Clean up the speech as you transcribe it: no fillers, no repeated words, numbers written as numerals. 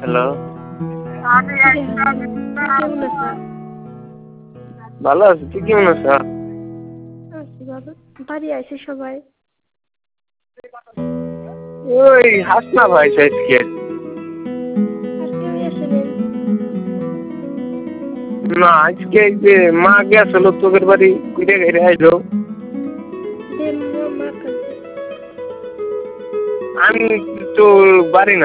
Hello, কেমন আছো? ভালো আছি। তুই কেমন আছো? আছি ভালো। বাড়ি আইছে সবাই? ওই হাসনা ভাই আজকে। আর কেউই আসে নাই? না, আজকে এই যে মা গেছিল তোদের বাড়ি ঘুরে ঘুরে আইলো। মা কাঁদছে। আমি তো বাড়ি না।